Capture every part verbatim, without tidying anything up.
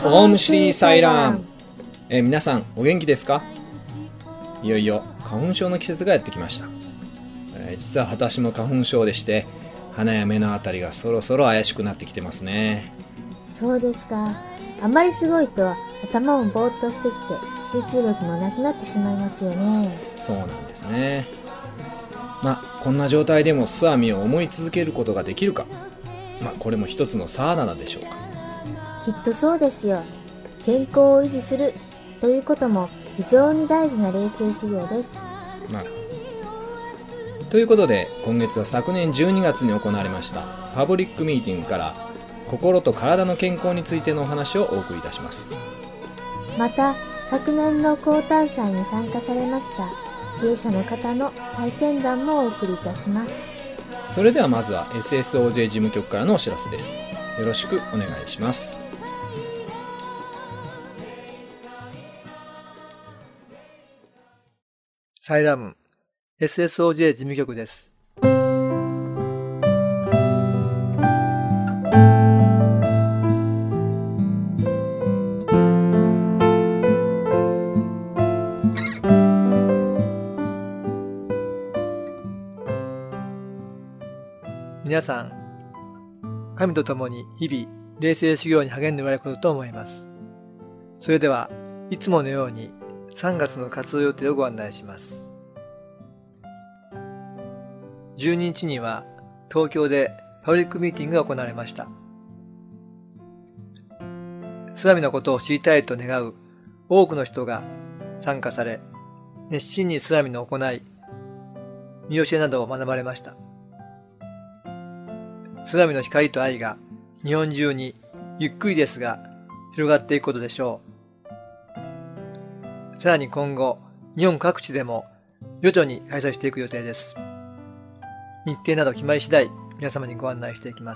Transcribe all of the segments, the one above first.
オームシリーサイラン、えー、皆さんお元気ですか？いよいよ花粉症の季節がやってきました。えー、実は私も花粉症でして、鼻や目のあたりがそろそろ怪しくなってきてますね。 そうですか。あまりすごいと頭もぼーっとしてきて集中力もなくなってしまいますよね。 そうなんですね。まあこんな状態でもスアミを思い続けることができるか、まあこれも一つのサーダナでしょうか。 きっとそうですよ。健康を維持するということも非常に大事な冷静修行です。 なるほど。ということで今月は昨年じゅうにがつに行われましたパブリックミーティングから心と体の健康についてのお話をお送りいたします。 また昨年の高誕祭に参加されました経営者の方の体験談もお送りいたします。 それではまずは エスエスオージェー 事務局からのお知らせです。よろしくお願いします。 サイラム エスエスオージェー 事務局です。皆さん、神と共に日々冷静修行に励んでおられることと思います。それではいつものようにさんがつの活動予定をご案内します。じゅうににちには東京でパブリックミーティングが行われました。スアミのことを知りたいと願う多くの人が参加され、熱心にスアミの行い、見教えなどを学ばれました。スアミの光と愛が日本中にゆっくりですが広がっていくことでしょう。さらに今後、日本各地でも徐々に開催していく予定です。日程など決まり次第、皆様にご案内していきます。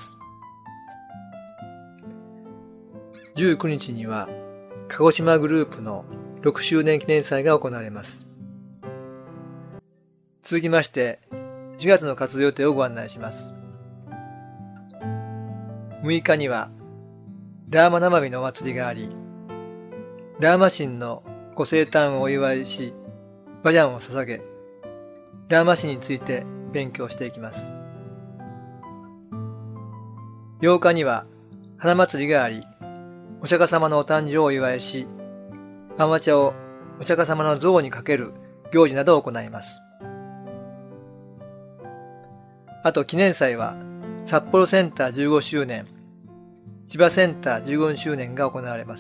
じゅうくにちには、鹿児島グループのろくしゅうねん記念祭が行われます。続きまして、しがつの活動予定をご案内します。むいかには、ラーマナマミのお祭りがあり、ラーマ神のご生誕をお祝いし、バジャンを捧げ、ラーマ神について勉強していきます。ようかには、花祭りがあり、お釈迦様のお誕生をお祝いし、アマ茶をお釈迦様の像にかける行事などを行います。あと記念祭は、札幌センターじゅうごしゅうねん、千葉センターじゅうごしゅうねんが行われます。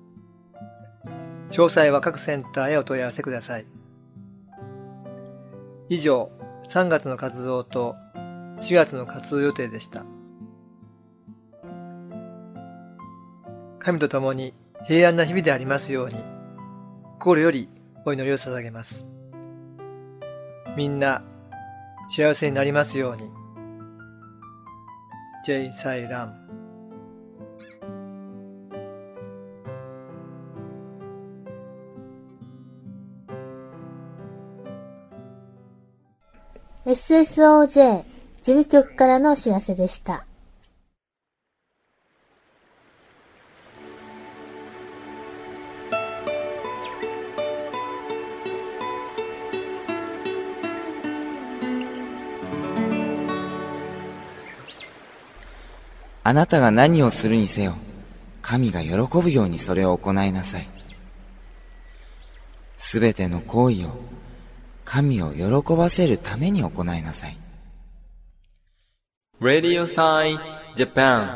詳細は各センターへお問い合わせください。以上、さんがつの活動としがつの活動予定でした。神と共に平安な日々でありますように、心よりお祈りを捧げます。みんな幸せになりますように。ジェイ・サイラン。 エスエスオージェー 事務局からのお知らせでした。 あなたが何をするにせよ、神が喜ぶようにそれを行いなさい。すべての行為を神を喜ばせるために行いなさい。 Radio Sign Japan。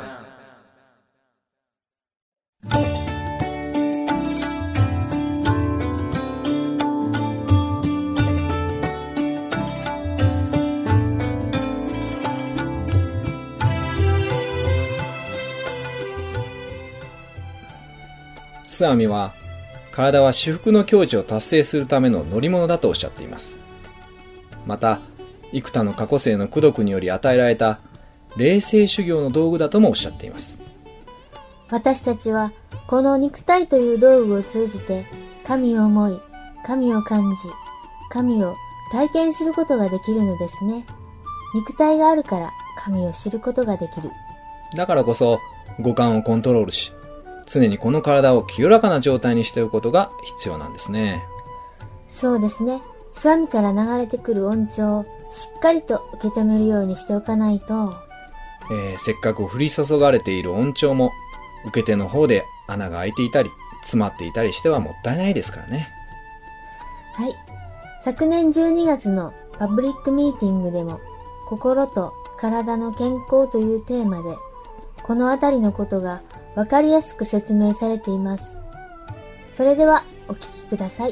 スアミは体は至福の境地を達成するための乗り物だとおっしゃっています。また幾多の過去世の功徳により与えられた霊性修行の道具だともおっしゃっています。 私たちはこの肉体という道具を通じて神を思い、神を感じ、神を体験することができるのですね。肉体があるから神を知ることができる。 だからこそ五感をコントロールし、 常にこの体を清らかな状態にしておくことが必要なんですね。 そうですね。スワミから流れてくる音調をしっかりと受け止めるようにしておかないと、 えー、せっかく降り注がれている音調も受け手の方で穴が開いていたり詰まっていたりしてはもったいないですからね。 はい。昨年じゅうにがつのパブリックミーティングでも、心と体の健康というテーマで、このあたりのことがわかりやすく説明されています。それではお聞きください。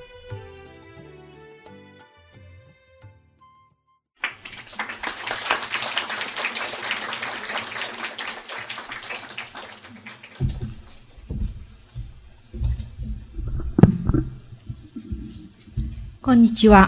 こんにちは。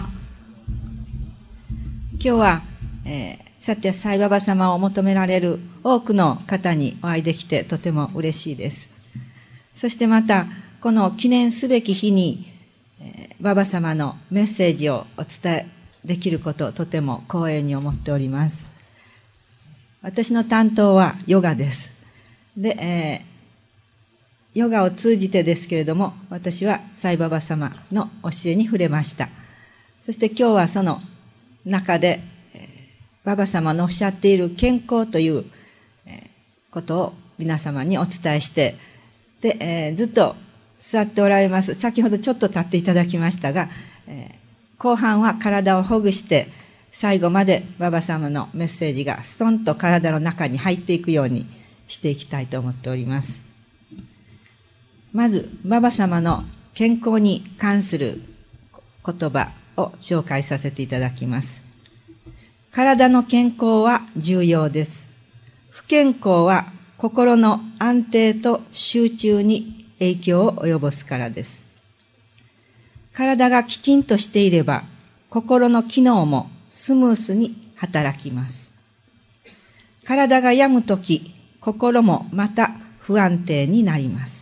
今日は、えー、サティア・サイババ様を求められる多くの方にお会いできてとても嬉しいです。そしてまた、この記念すべき日に、えー、ババ様のメッセージをお伝えできることをとても光栄に思っております。私の担当はヨガです。で、えーヨガを通じてですけれども、私はサイババ様の教えに触れました。そして今日はその中で、ババ様のおっしゃっている健康ということを皆様にお伝えして、で、えー、ずっと座っておられます。先ほどちょっと立っていただきましたが、えー、後半は体をほぐして、最後までババ様のメッセージがストンと体の中に入っていくようにしていきたいと思っております。まず、ババ様の健康に関する言葉を紹介させていただきます。体の健康は重要です。不健康は心の安定と集中に影響を及ぼすからです。体がきちんとしていれば、心の機能もスムースに働きます。体が病むとき、心もまた不安定になります。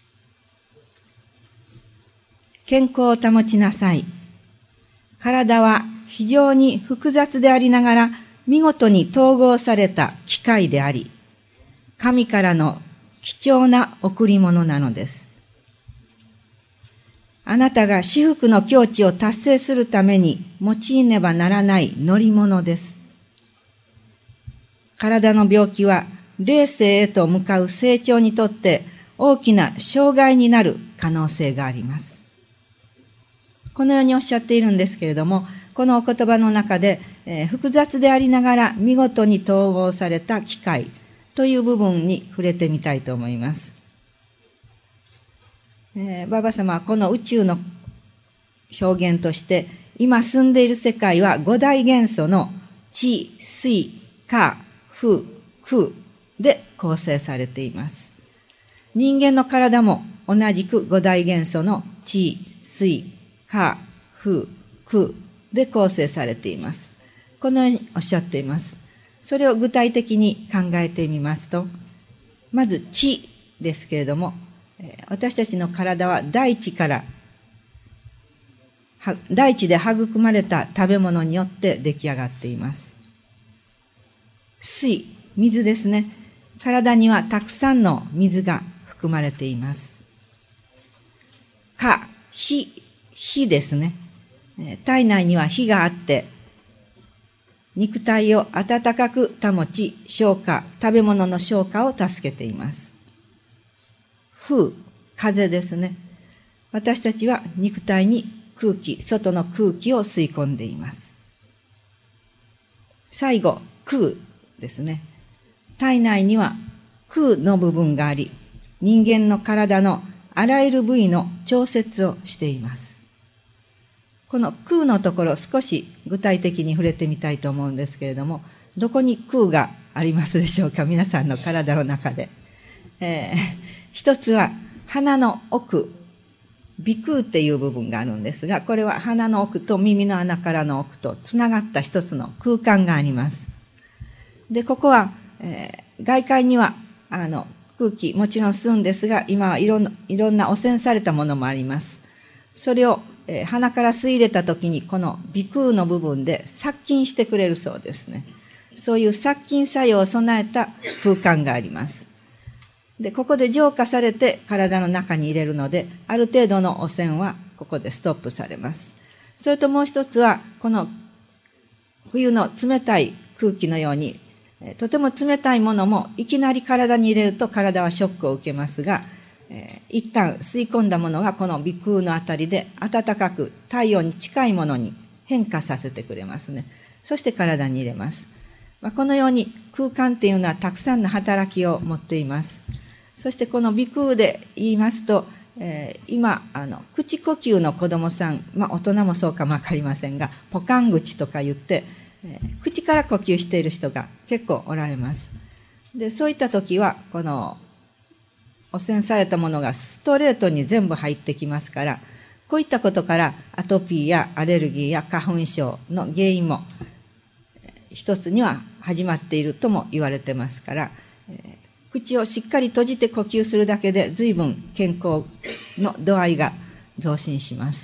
健康を保ちなさい。体は非常に複雑でありながら見事に統合された機械であり、神からの貴重な贈り物なのです。あなたが至福の境地を達成するために用いねばならない乗り物です。体の病気は霊性へと向かう成長にとって大きな障害になる可能性があります。このようにおっしゃっているんですけれども、このお言葉の中で、えー、複雑でありながら見事に統合された機械という部分に触れてみたいと思います。えー、ババ様はこの宇宙の表現として、今住んでいる世界は五大元素の地、水、火、風、空で構成されています。人間の体も同じく五大元素の地、水、火、風、空で構成されています。このようにおっしゃっています。それを具体的に考えてみますと、まず地ですけれども、私たちの体は大地から、大地で育まれた食べ物によって出来上がっています。水、水ですね。体にはたくさんの水が含まれています。火、火、火ですね。体内には火があって、肉体を温かく保ち、消化、食べ物の消化を助けています。風、風ですね。私たちは肉体に空気、外の空気を吸い込んでいます。最後、空ですね。体内には空の部分があり、人間の体のあらゆる部位の調節をしています。この空のところ、少し具体的に触れてみたいと思うんですけれども、どこに空がありますでしょうか、皆さんの体の中で。えー、一つは鼻の奥、鼻腔っていう部分があるんですが、これは鼻の奥と耳の穴からの奥とつながった一つの空間があります。で、ここは、えー、外界にはあの空気もちろん吸うんですが、今はいろんな、いろんな汚染されたものもあります。それを、えー、鼻から吸い入れたときに、この鼻腔の部分で殺菌してくれるそうですね。そういう殺菌作用を備えた空間があります。 で、ここで浄化されて体の中に入れるので、ある程度の汚染はここでストップされます。それともう一つは、この冬の冷たい空気のように、とても冷たいものもいきなり体に入れると体はショックを受けますが、えー、一旦吸い込んだものがこの鼻腔のあたりで暖かく体温に近いものに変化させてくれますね。そして体に入れます。まあ、このように空間っていうのはたくさんの働きを持っています。そしてこの鼻腔で言いますと、えー、今あの口呼吸の子どもさん、まあ、大人もそうかもわかりませんが、ポカン口とか言って、えー、口から呼吸している人が結構おられます。で、そういった時はこの汚染されたものがストレートに全部入ってきますから、こういったことからアトピーやアレルギーや花粉症の原因も一つには始まっているとも言われてますから、えー、口をしっかり閉じて呼吸するだけで随分健康の度合いが増進します。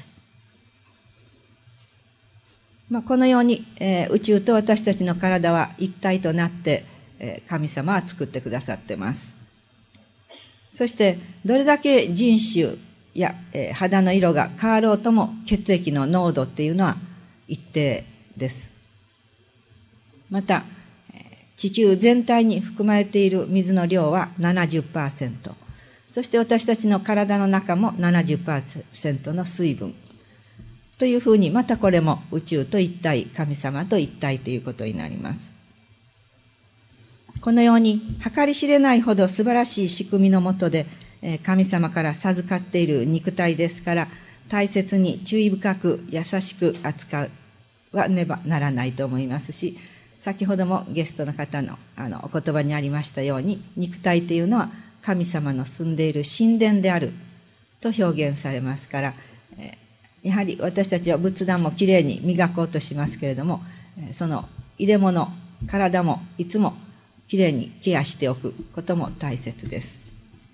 まあ、このように、えー、宇宙と私たちの体は一体となって、えー、神様は作ってくださってます。そしてどれだけ人種や、えー、肌の色が変わろうとも血液の濃度っていうのは一定です。また地球全体に含まれている水の量は ななじゅっパーセント、 そして私たちの体の中も ななじゅっパーセント の水分というふうに、またこれも宇宙と一体、神様と一体ということになります。このように計り知れないほど素晴らしい仕組みのもとで神様から授かっている肉体ですから、大切に注意深く優しく扱わねばならないと思いますし、先ほどもゲストの方のあのお言葉にありましたように、肉体というのは神様の住んでいる神殿であると表現されますから、やはり私たちは仏壇もきれいに磨こうとしますけれども、その入れ物、体もいつもきれいにケアしておくことも大切です。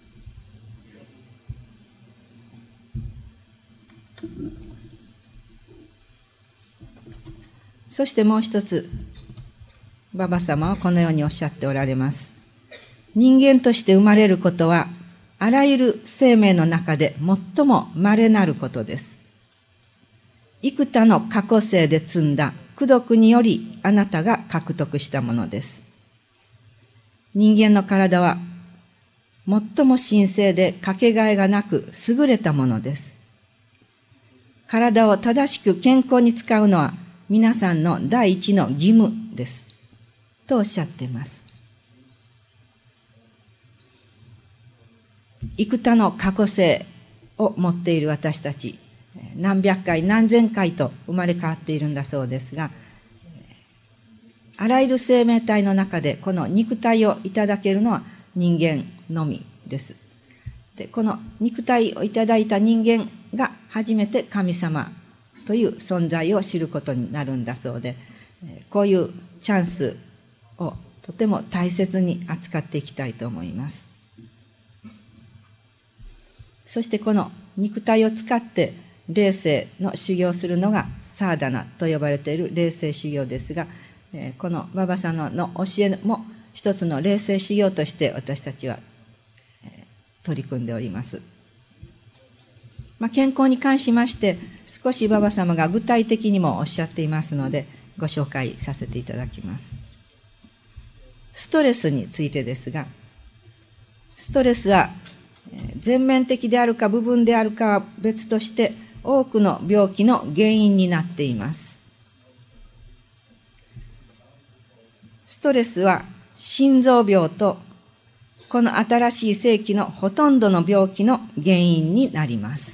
そしてもう一つ、ババ様はこのようにおっしゃっておられます。人間として生まれることはあらゆる生命の中で最も稀なることです。幾多の過去生で積んだ功徳によりあなたが獲得したものです。人間の体は最も神聖でかけがえがなく優れたものです。体を正しく健康に使うのは皆さんの第一の義務ですとおっしゃっています。幾多の過去生を持っている私たち、何百回何千回と生まれ変わっているんだそうですが、あらゆる生命体の中でこの肉体をいただけるのは人間のみです。で、この肉体をいただいた人間が初めて神様という存在を知ることになるんだそうで、こういうチャンスをとても大切に扱っていきたいと思います。そしてこの肉体を使って霊性の修行をするのがサーダナと呼ばれている霊性修行ですが、このババ様の教えも一つの霊性修行として私たちは取り組んでおります。まあ、健康に関しまして少しババ様が具体的にもおっしゃっていますのでご紹介させていただきます。ストレスについてですが、ストレスは全面的であるか部分であるかは別として多くの病気の原因になっています。ストレスは心臓病とこの新しい世紀のほとんどの病気の原因になります。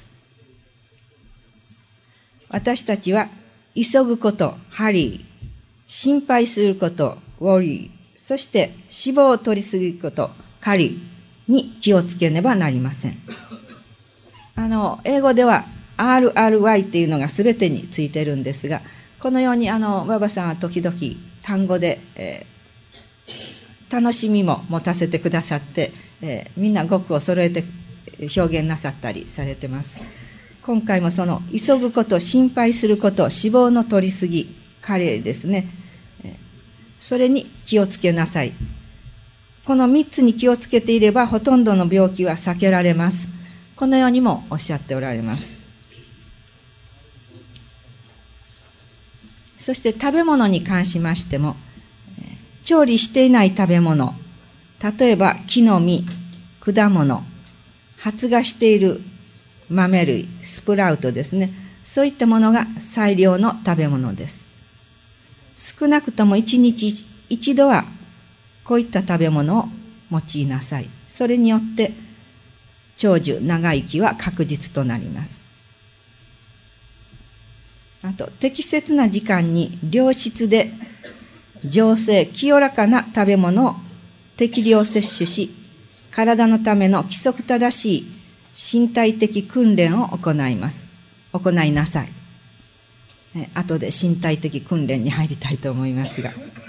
私たちは急ぐこと、ハリー、心配すること、ウォリー、そして脂肪を取りすぎること、カリーに気をつけねばなりません。あの英語では アールアールワイ っていうのが全てについてるんですが、このようにあのババさんは時々単語で、えー、楽しみも持たせてくださって、えー、みんな語句を揃えて表現なさったりされてます。今回もその急ぐこと、心配すること、脂肪の取りすぎ、カレーですね、それに気をつけなさいこのみっつに気をつけていればほとんどの病気は避けられます。このようにもおっしゃっておられます。そして食べ物に関しましても、調理していない食べ物、例えば木の実、果物、発芽している豆類、スプラウトですね、そういったものが最良の食べ物です。少なくとも一日一度はこういった食べ物を用いなさい。それによって長寿、長生きは確実となります。あと、適切な時間に良質で上性、清らかな食べ物を適量摂取し、体のための規則正しい身体的訓練を行います。行いなさい。え後で身体的訓練に入りたいと思いますが、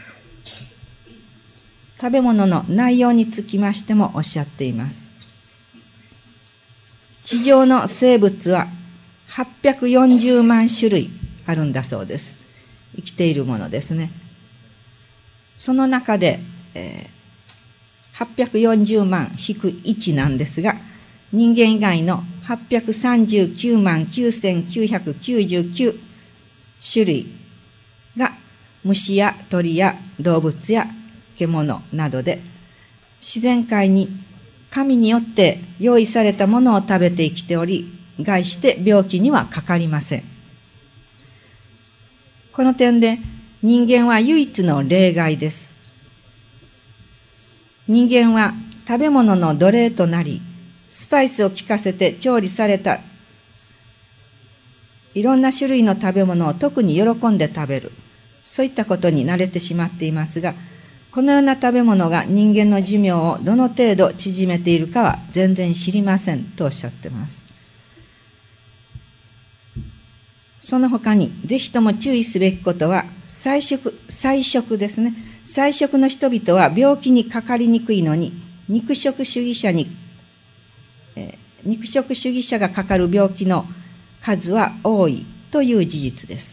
食べ物の内容につきましてもおっしゃっています。地上の生物ははっぴゃくよんじゅうまんしゅるいあるんだそうです。生きているものですね。その中で、えー、はっぴゃくよんじゅうまん引くいちなんですが、人間以外のはっぴゃくさんじゅうきゅうまんきゅうせんきゅうひゃくきゅうじゅうきゅうしゅるいが虫や鳥や動物や獣などで、自然界に神によって用意されたものを食べて生きており、概して病気にはかかりません。この点で人間は唯一の例外です。人間は食べ物の奴隷となり、スパイスを効かせて調理されたいろんな種類の食べ物を特に喜んで食べる、そういったことに慣れてしまっていますが、このような食べ物が人間の寿命をどの程度縮めているかは全然知りませんとおっしゃっています。その他にぜひとも注意すべきことは、菜食、菜食ですね。菜食の人々は病気にかかりにくいのに、肉食主義者に、えー、肉食主義者がかかる病気の数は多いという事実です。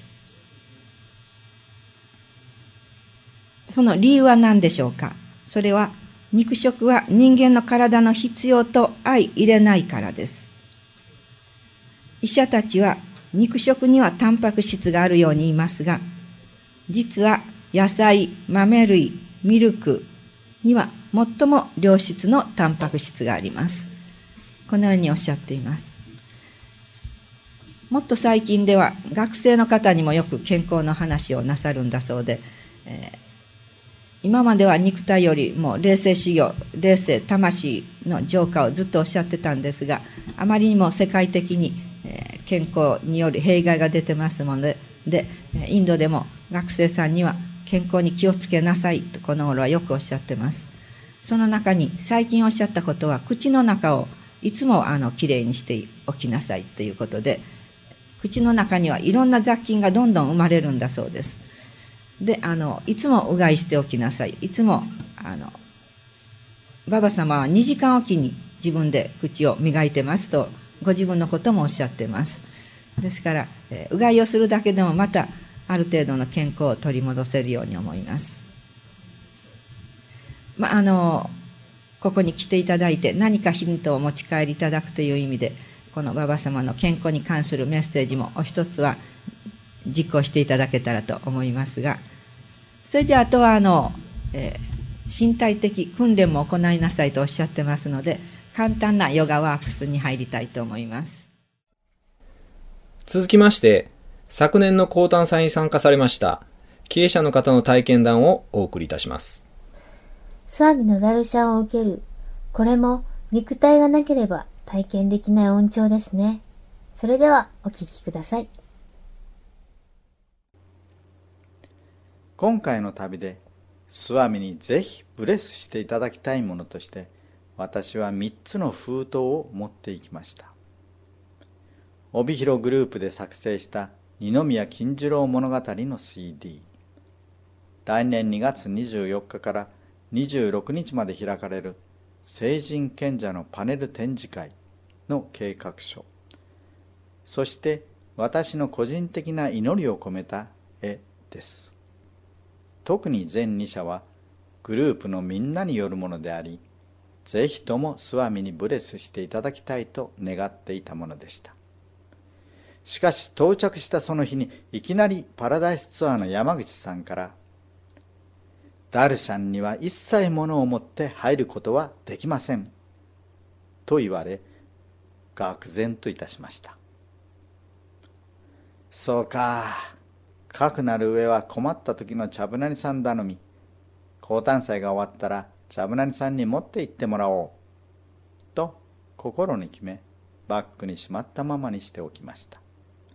その理由は何でしょうか。それは肉食は人間の体の必要と相入れないからです。医者たちは肉食にはタンパク質があるように言いますが、実は野菜、豆類、ミルクには最も良質のタンパク質があります。このようにおっしゃっています。もっと最近では学生の方にもよく健康の話をなさるんだそうで、えー、今までは肉体よりも霊性修行、霊性魂の浄化をずっとおっしゃってたんですが、あまりにも世界的に健康による弊害が出てますので、でインドでも学生さんには健康に気をつけなさいとこの頃はよくおっしゃってます。その中に最近おっしゃったことは、口の中をいつもあのきれいにしておきなさいということで、口の中にはいろんな雑菌がどんどん生まれるんだそうです。で、あのいつもうがいしておきなさい。いつもあのババ様はにじかんおきに自分で口を磨いてますとご自分のこともおっしゃってます。ですから、えー、うがいをするだけでもまたある程度の健康を取り戻せるように思います。まあ、あのここに来ていただいて何かヒントを持ち帰りいただくという意味で、このババ様の健康に関するメッセージもお一つは実行していただけたらと思いますが、それじゃああとはあの、えー、身体的訓練も行いなさいとおっしゃってますので、簡単なヨガワークスに入りたいと思います。 続きまして、昨年の高丹祭に参加されました経営者の方の体験談をお送りいたします。 スワミのダルシャンを受ける。これも肉体がなければ体験できない恩寵ですね。それではお聞きください。 今回の旅でスワミにぜひブレスしていただきたいものとして、私はみっつの封筒を持っていきました。帯広グループで作成した二宮金次郎物語の シーディー。来年にがつにじゅうよっかからにじゅうろくにちまで開かれる聖人賢者のパネル展示会の計画書、そして私の個人的な祈りを込めた絵です。特に全にしゃはグループのみんなによるものであり、ぜひともスワミにブレスしていただきたいと願っていたものでした。しかし到着したその日にいきなりパラダイスツアーの山口さんから、ダルシャンには一切物を持って入ることはできませんと言われ、愕然といたしました。そうか、かくなる上は困った時のチャブナニさん頼み、降誕祭が終わったらチャブナニさんに持って行ってもらおうと心に決め、バッグにしまったままにしておきました。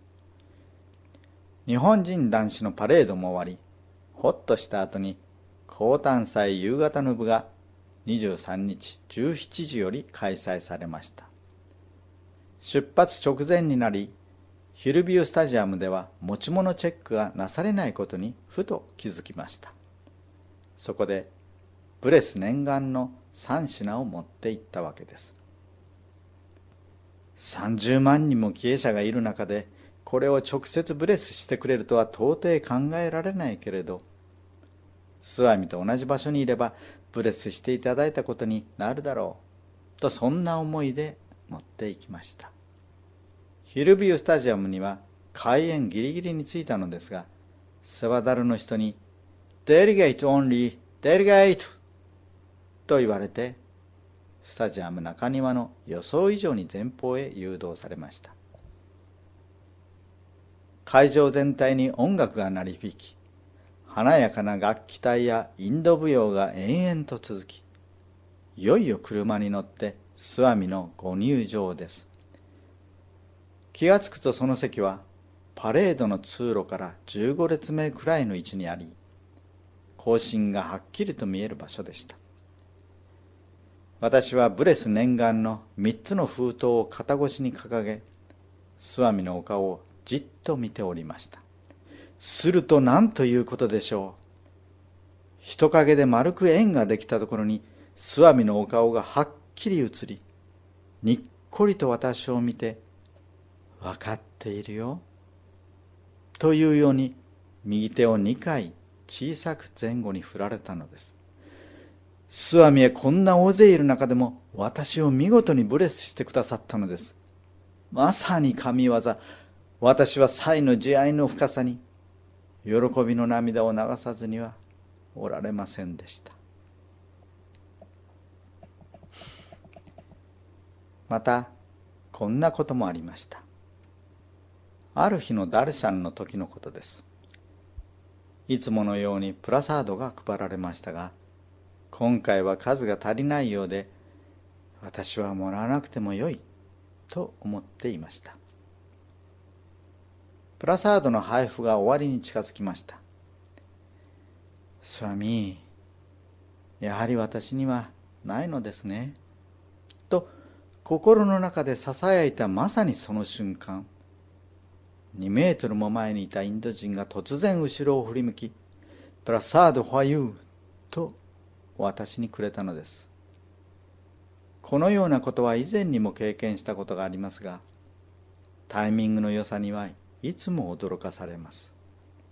日本人男子のパレードも終わり、ほっとした後に降誕祭夕方の部がにじゅうさんにちじゅうしちじより開催されました。出発直前になり、ヒルビュースタジアムでは持ち物チェックがなされないことにふと気づきました。そこでブレス念願のさんしなを持って行ったわけです。さんじゅうまんにんも帰依者がいる中で、これを直接ブレスしてくれるとは到底考えられないけれど、スワミと同じ場所にいればブレスしていただいたことになるだろうと、そんな思いで持って行きました。ヒルビュースタジアムには開演ギリギリに着いたのですが、セワダルの人にデリゲートオンリー、デリゲートと言われて、スタジアム中庭の予想以上に前方へ誘導されました。会場全体に音楽が鳴り響き、華やかな楽器隊やインド舞踊が延々と続き、いよいよ車に乗ってスワミのご入場です。気がつくとその席はパレードの通路からじゅうごれつめくらいの位置にあり、行進がはっきりと見える場所でした。私はブレス念願のみっつの封筒を肩越しに掲げ、スワミのお顔をじっと見ておりました。すると何ということでしょう。人影で丸く円ができたところにスワミのお顔がはっきり映り、にっこりと私を見て、分かっているよというように右手をにかい小さく前後に振られたのです。スワミへこんな大勢いる中でも私を見事にブレスしてくださったのです。まさに神業。私は祭の慈愛の深さに喜びの涙を流さずにはおられませんでした。またこんなこともありました。ある日のダルシャンの時のことです。いつものようにプラサードが配られましたが、今回は数が足りないようで、私はもらわなくてもよいと思っていました。プラサードの配布が終わりに近づきました。スワミ、やはり私にはないのですねと心の中でささやいたまさにその瞬間、にメートルも前にいたインド人が突然後ろを振り向き、プラサードファユーと私にくれたのです。このようなことは以前にも経験したことがありますが、タイミングの良さにはいつも驚かされます。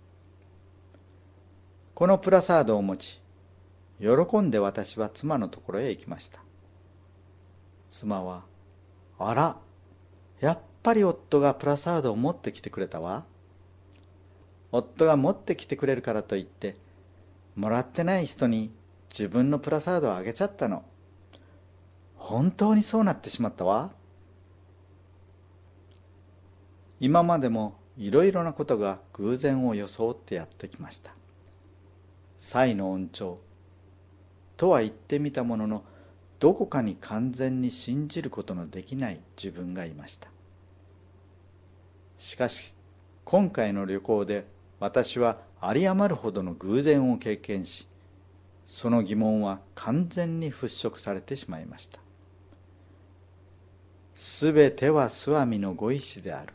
このプラサードを持ち、喜んで私は妻のところへ行きました。妻は、あら、やっぱり夫がプラサードを持ってきてくれたわ。夫が持ってきてくれるからといって、もらってない人に自分のプラサードをあげちゃったの。本当にそうなってしまったわ。今までもいろいろなことが偶然を装ってやってきました。祭の恩寵とは言ってみたものの、どこかに完全に信じることのできない自分がいました。しかし今回の旅行で私は有り余るほどの偶然を経験し、その疑問は完全に払拭されてしまいました。すべてはスワミのご意志である。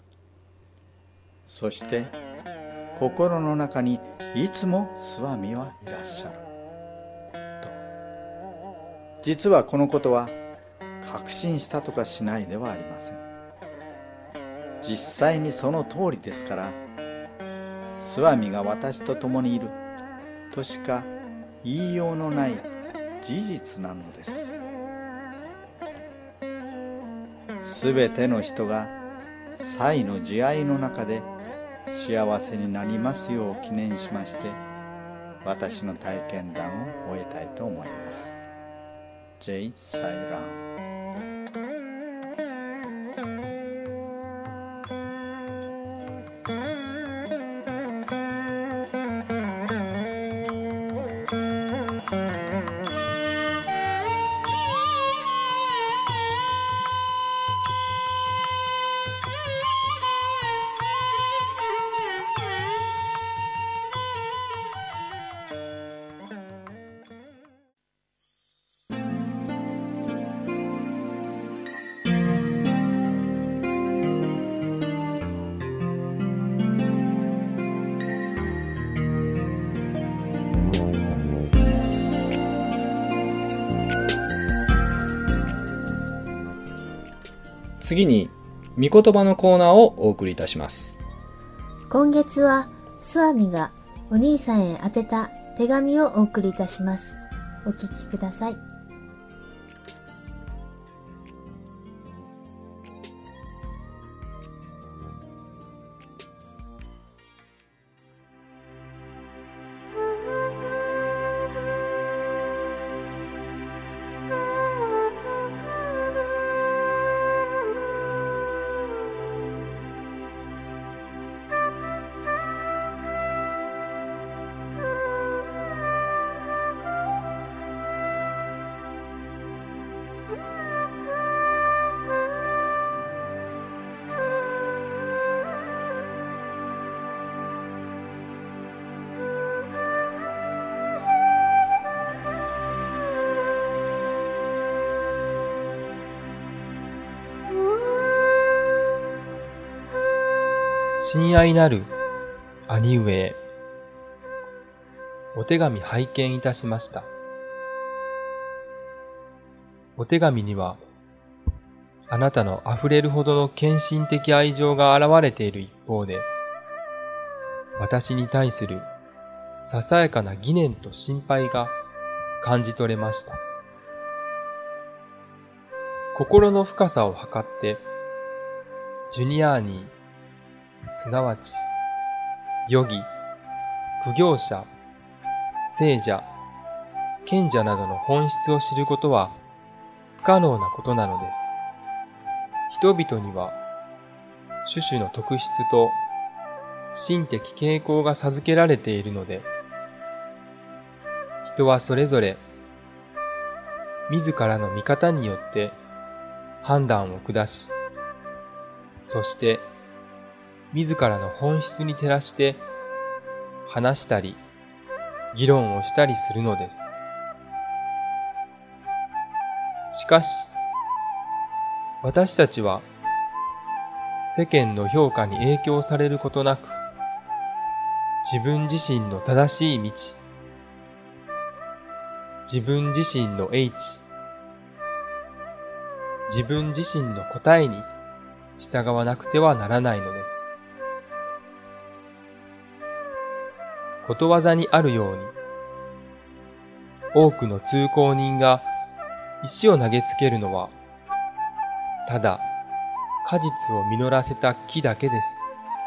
そして心の中にいつもスワミはいらっしゃると。実はこのことは確信したとかしないではありません。実際にその通りですから、スワミが私と共にいるとしか言いようのない事実なのです。すべての人が祭の慈愛の中で幸せになりますよう記念しまして、私の体験談を終えたいと思います。ジェイ・サイラーン。 次に、御言葉のコーナーをお送りいたします。 今月は、スワミがお兄さんへ宛てた手紙をお送りいたします。お聞きください。 親愛なる兄上へ、お手紙拝見いたしました。お手紙には、あなたの溢れるほどの献身的愛情が現れている一方で、私に対するささやかな疑念と心配が感じ取れました。心の深さを測って、ジュニアーニー、すなわち、ヨギ、苦行者、聖者、賢者などの本質を知ることは不可能なことなのです。人々には、種々の特質と心的傾向が授けられているので、人はそれぞれ、自らの見方によって判断を下し、そして、自らの本質に照らして話したり議論をしたりするのです。しかし、私たちは世間の評価に影響されることなく、自分自身の正しい道、自分自身の英知、自分自身の答えに従わなくてはならないのです。ことわざにあるように、多くの通行人が石を投げつけるのは、ただ果実を実らせた木だけです。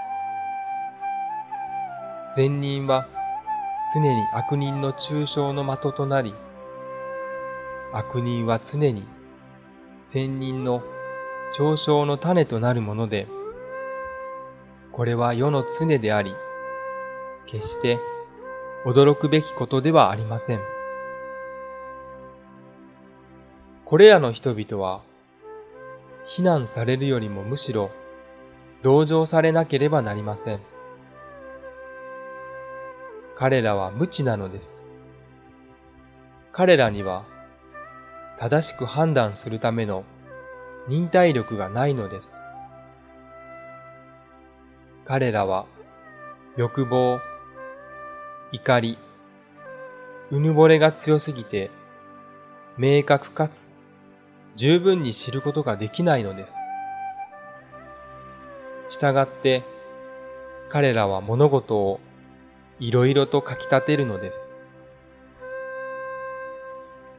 善人は常に悪人の中傷の的となり、悪人は常に善人の嘲笑の種となるもので、これは世の常であり、決して驚くべきことではありません。これらの人々は、非難されるよりもむしろ同情されなければなりません。彼らは無知なのです。彼らには正しく判断するための忍耐力がないのです。彼らは欲望、怒り、うぬぼれが強すぎて、明確かつ十分に知ることができないのです。したがって、彼らは物事をいろいろと書き立てるのです。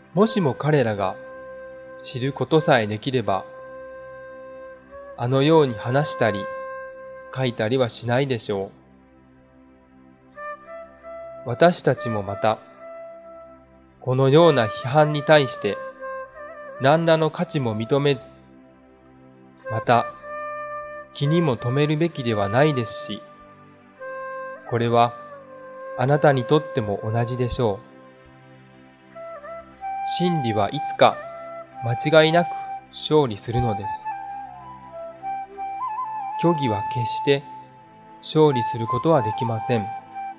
もしも彼らが知ることさえできれば、あのように話したり書いたりはしないでしょう。私たちもまた、このような批判に対して何らの価値も認めず、また気にも留めるべきではないですし、これはあなたにとっても同じでしょう。真理はいつか間違いなく勝利するのです。虚偽は決して勝利することはできません。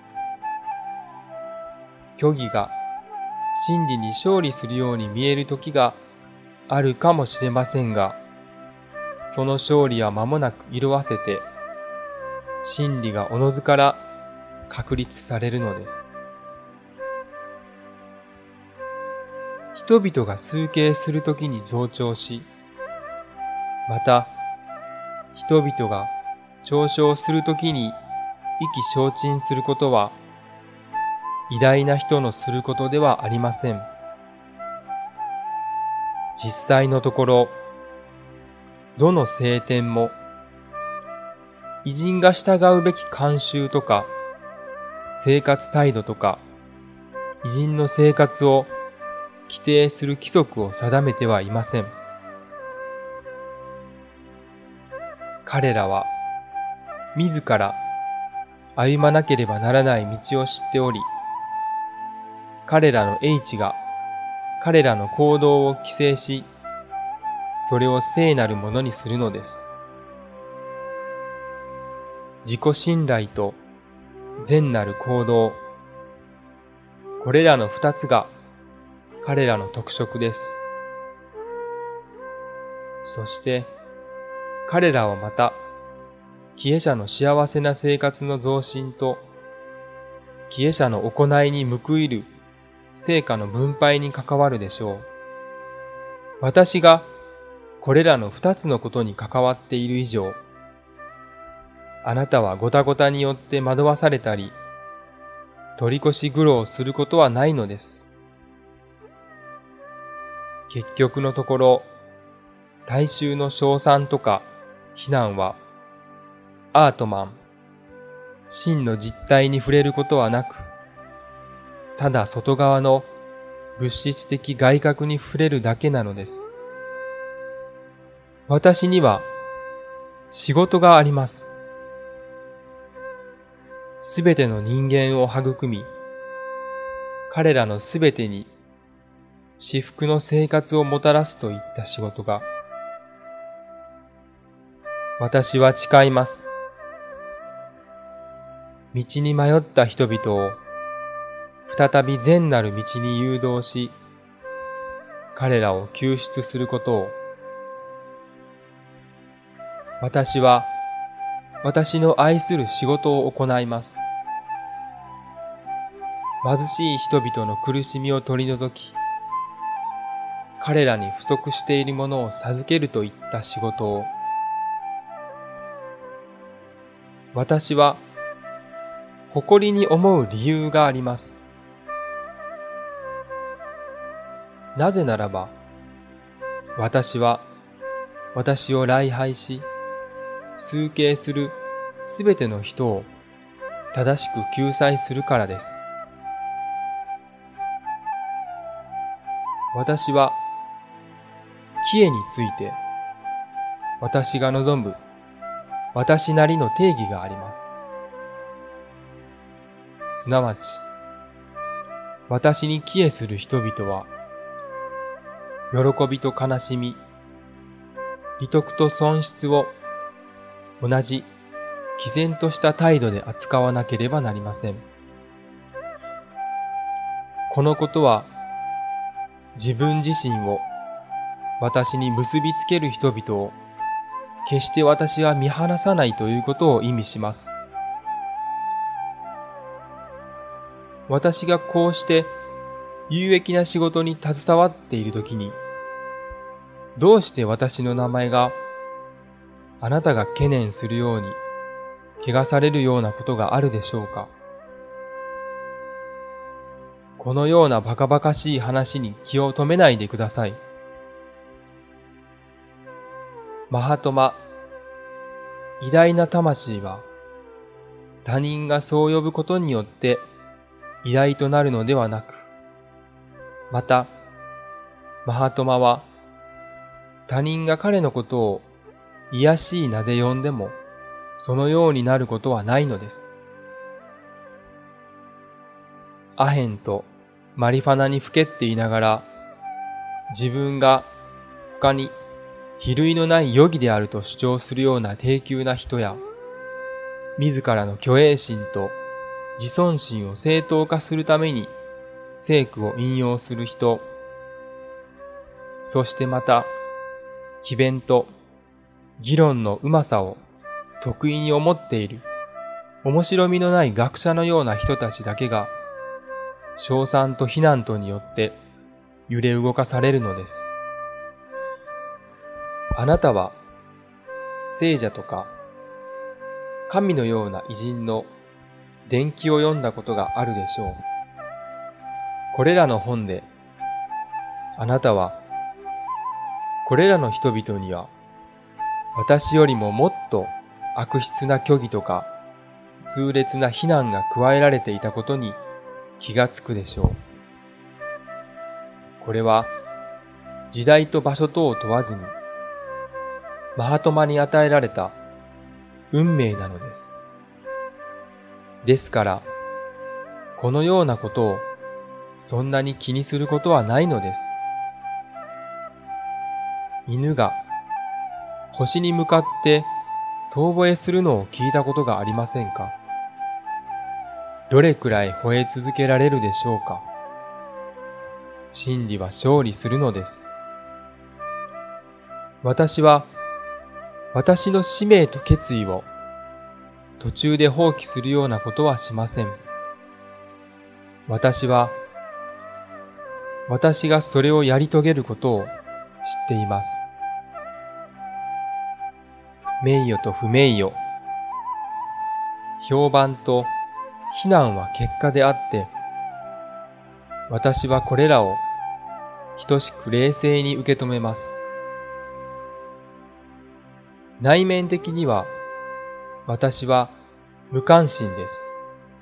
虚偽が真理に勝利するように見える時があるかもしれませんが、その勝利は間もなく色あせて、真理がおのずから確立されるのです。人々が崇敬するときに増長し、また人々が嘲笑するときに意気消沈することは、偉大な人のすることではありません。実際のところ、どの聖典も、偉人が従うべき慣習とか、生活態度とか、偉人の生活を規定する規則を定めてはいません。彼らは、自ら歩まなければならない道を知っており、彼らの英知が彼らの行動を規制し、それを聖なるものにするのです。自己信頼と善なる行動、これらの二つが彼らの特色です。そして彼らはまた、帰依者の幸せな生活の増進と、帰依者の行いに報いる成果の分配に関わるでしょう。私がこれらの二つのことに関わっている以上、あなたはごたごたによって惑わされたり、取り越し苦労することはないのです。結局のところ、大衆の称賛とか非難は、アートマン、真の実態に触れることはなく、ただ外側の物質的外郭に触れるだけなのです。私には仕事があります。すべての人間を育み、彼らのすべてに至福の生活をもたらすといった仕事が、私は誓います。道に迷った人々を再び善なる道に誘導し、彼らを救出することを。私は私の愛する仕事を行います。貧しい人々の苦しみを取り除き、彼らに不足しているものを授けるといった仕事を。私は誇りに思う理由があります。なぜならば、私は私を礼拝し、崇敬するすべての人を正しく救済するからです。私は、帰依について、私が望む私なりの定義があります。すなわち、私に帰依する人々は、喜びと悲しみ、利得と損失を同じ毅然とした態度で扱わなければなりません。このことは、自分自身を私に結びつける人々を決して私は見放さないということを意味します。私がこうして有益な仕事に携わっているときに、どうして私の名前があなたが懸念するように汚されるようなことがあるでしょうか。 このようなバカバカしい話に気を止めないでください。マハトマ、偉大な魂は、他人がそう呼ぶことによって偉大となるのではなく、また、マハトマは、他人が彼のことを卑しい名で呼んでも、そのようになることはないのです。アヘンとマリファナにふけっていながら、自分が他に比類のない余儀であると主張するような低級な人や、自らの虚栄心と自尊心を正当化するために聖句を引用する人、そしてまた、詭弁と議論のうまさを得意に思っている面白みのない学者のような人たちだけが、称賛と非難とによって揺れ動かされるのです。あなたは聖者とか神のような偉人の伝記を読んだことがあるでしょう。これらの本であなたはこれらの人々には私よりももっと悪質な虚偽とか痛烈な非難が加えられていたことに気がつくでしょう。これは時代と場所とを問わずにマハトマに与えられた運命なのです。ですから、このようなことをそんなに気にすることはないのです。犬が星に向かって遠吠えするのを聞いたことがありませんか？どれくらい吠え続けられるでしょうか？真理は勝利するのです。私は私の使命と決意を途中で放棄するようなことはしません。私は私がそれをやり遂げることを知っています。名誉と不名誉、評判と非難は結果であって、私はこれらを等しく冷静に受け止めます。内面的には私は無関心です。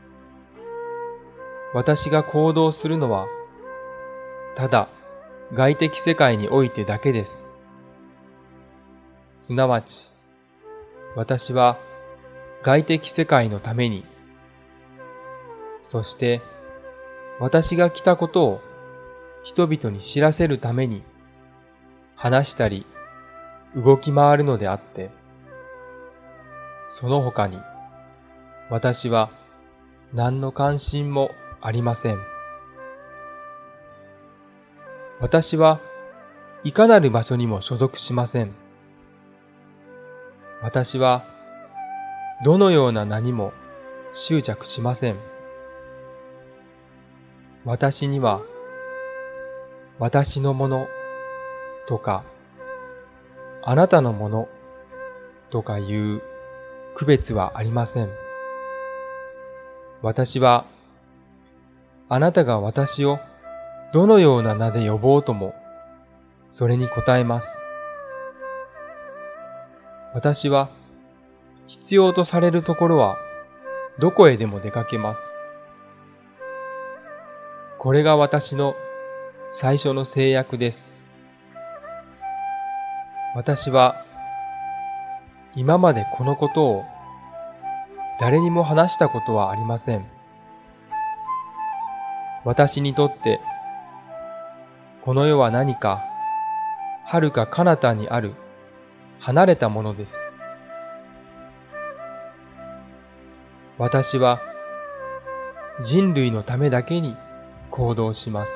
私が行動するのはただ外的世界においてだけです。すなわち私は外的世界のために、そして私が来たことを人々に知らせるために話したり動き回るのであって、その他に私は何の関心もありません。私はいかなる場所にも所属しません。私はどのような名にも執着しません。私には私のものとかあなたのものとかいう区別はありません。私はあなたが私をどのような名で呼ぼうともそれに答えます。私は必要とされるところはどこへでも出かけます。これが私の最初の制約です。私は今までこのことを誰にも話したことはありません。私にとってこの世は何か遥か彼方にある離れたものです。私は人類のためだけに行動します。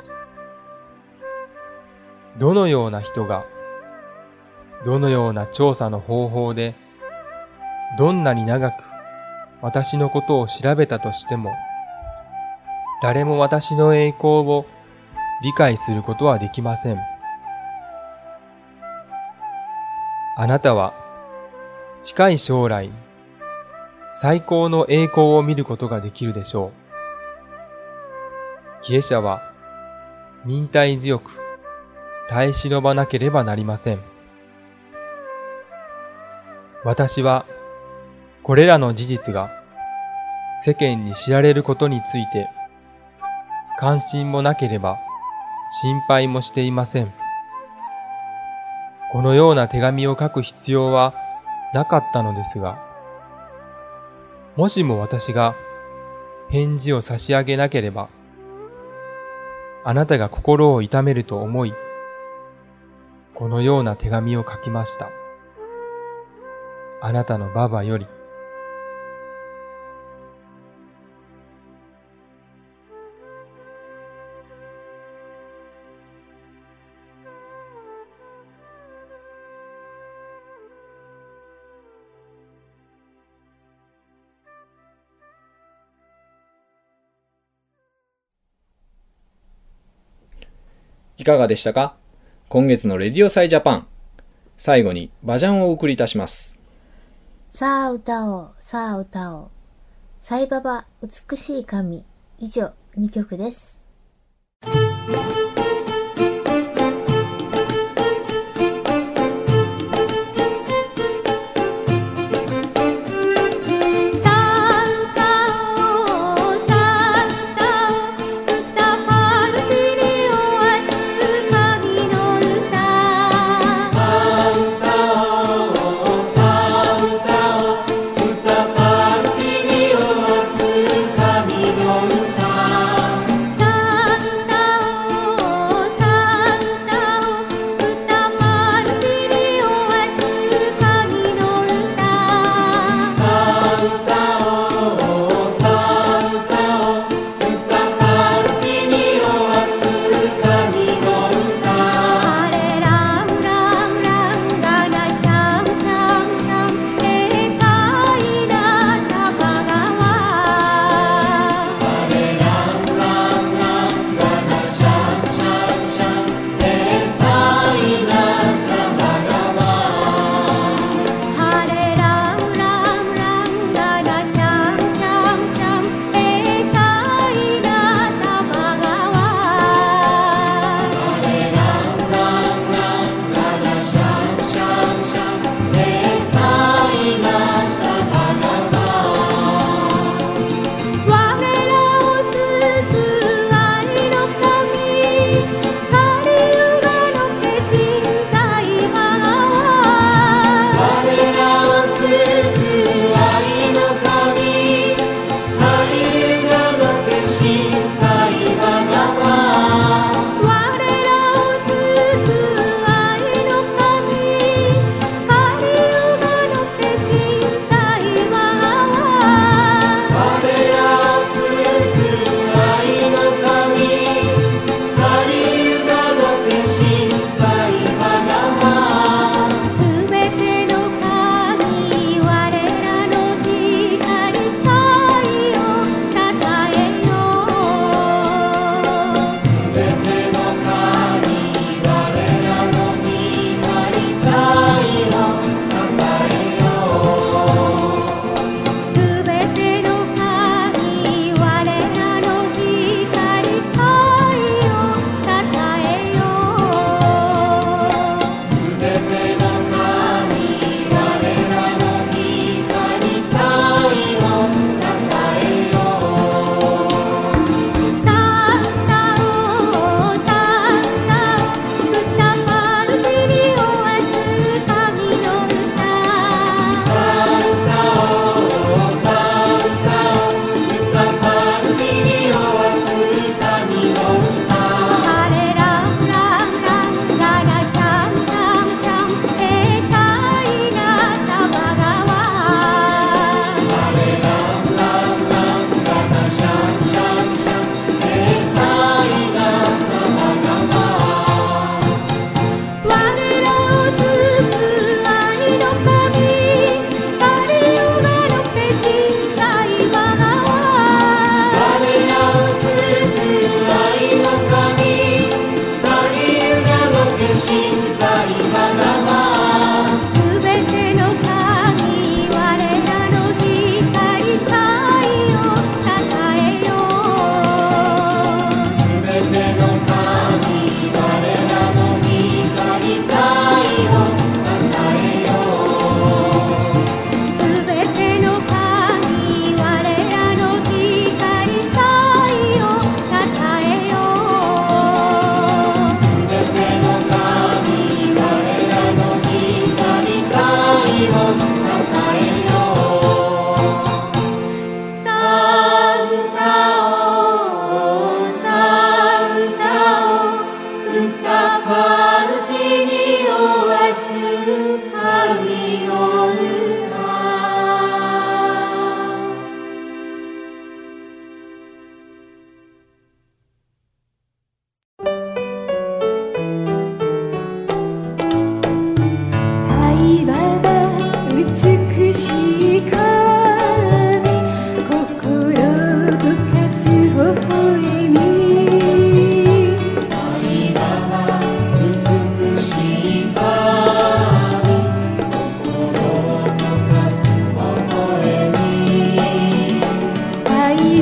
どのような人がどのような調査の方法でどんなに長く私のことを調べたとしても、誰も私の栄光を理解することはできません。あなたは近い将来最高の栄光を見ることができるでしょう。 帰依者は忍耐強く耐え忍ばなければなりません。私はこれらの事実が世間に知られることについて関心もなければ心配もしていません。このような手紙を書く必要はなかったのですが、もしも私が返事を差し上げなければ、あなたが心を痛めると思い、このような手紙を書きました。あなたのババより。 いかがでしたか？今月のレディオサイジャパン。最後にバジャンをお送りいたします。 さあ歌おう、さあ歌おう。サイババ美しい神。以上にきょくです。 さあ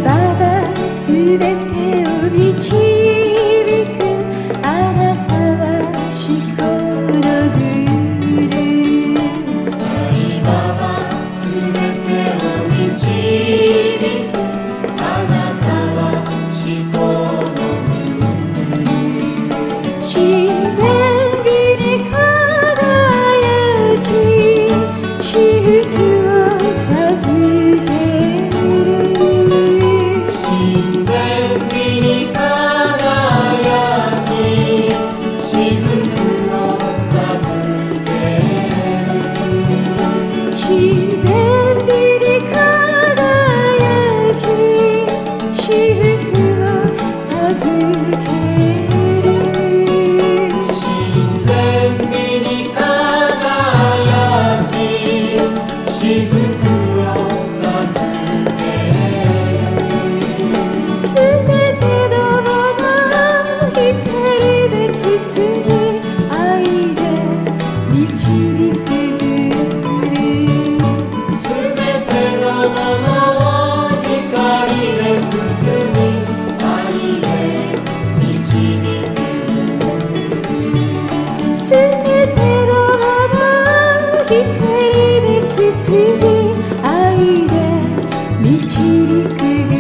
ばばすべてを導くあなたは思考のグルーサイババすべてを導くあなたは思考のグルー自然美に輝き至福を授ける自然美に輝き至福を授ける自然美に輝き至福を授ける自然美に輝き至福を授けるすべてのものを光で包み愛で導くグルすべてのものを光で包み愛で導くすべてのものを光で包み愛で導くグル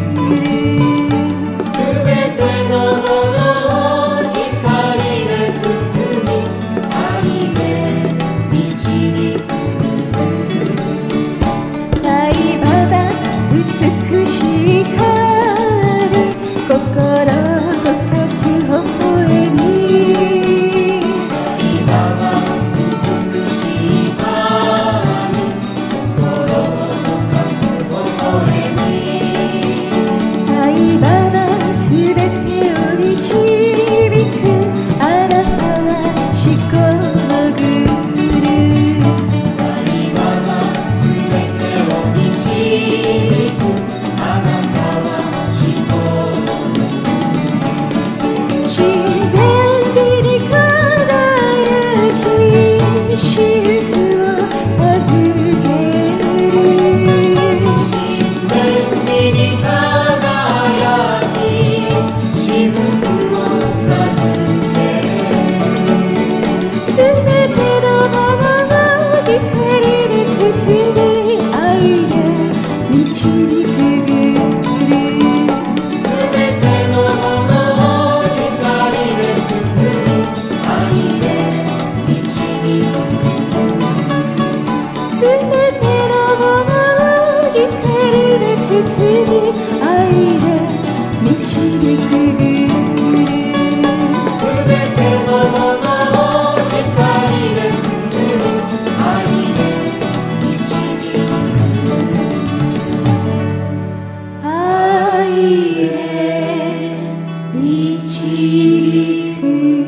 すべてのものを光で包み愛で導くサイババ美しい光心溶かす微笑みサイババ美しい光心溶かす微笑みサイババすべてを導くあなたは思考のグルサイババすべてを導くあなたは思考のグル自然美に輝き至福を授ける自然美に輝き至福を授けるすべてのものを光で包み愛で導くグルすべてのものを光で包み愛で導くすべてのものを光で包み愛で導くグルすべてのものを光で包み愛で導く愛で導く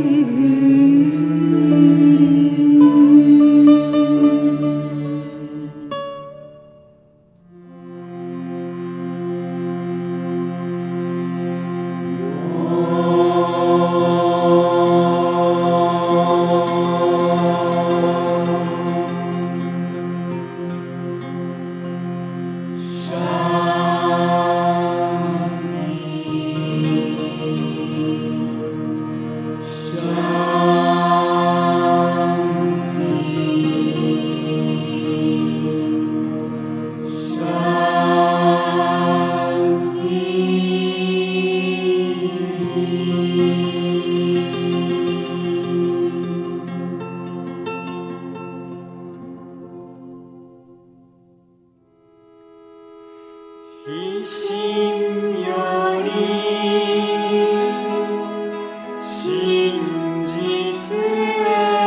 一心より真実へ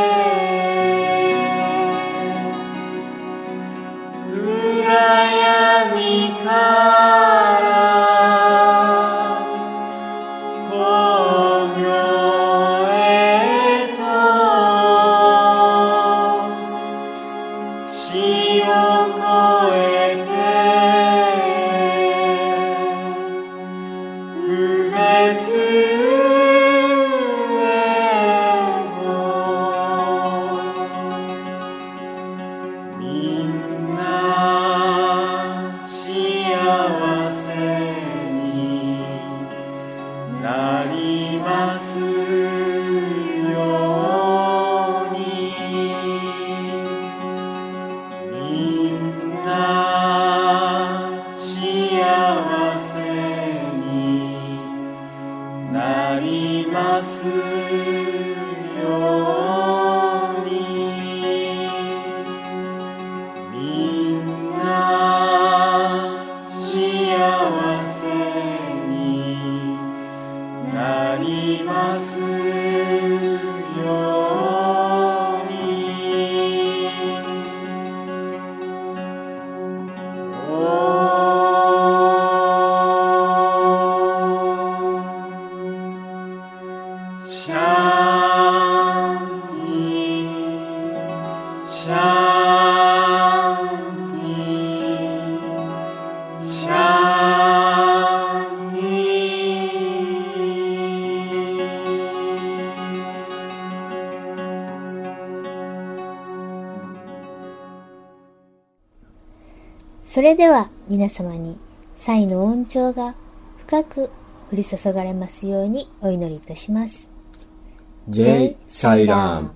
暗闇から光明へと死を越えて不明ますようにみんな幸せになりますようにおシャンティシャンティシャンティそれでは皆様に祭の恩寵が深く降り注がれますようにお祈りいたします。 ジェイ・サイラーム。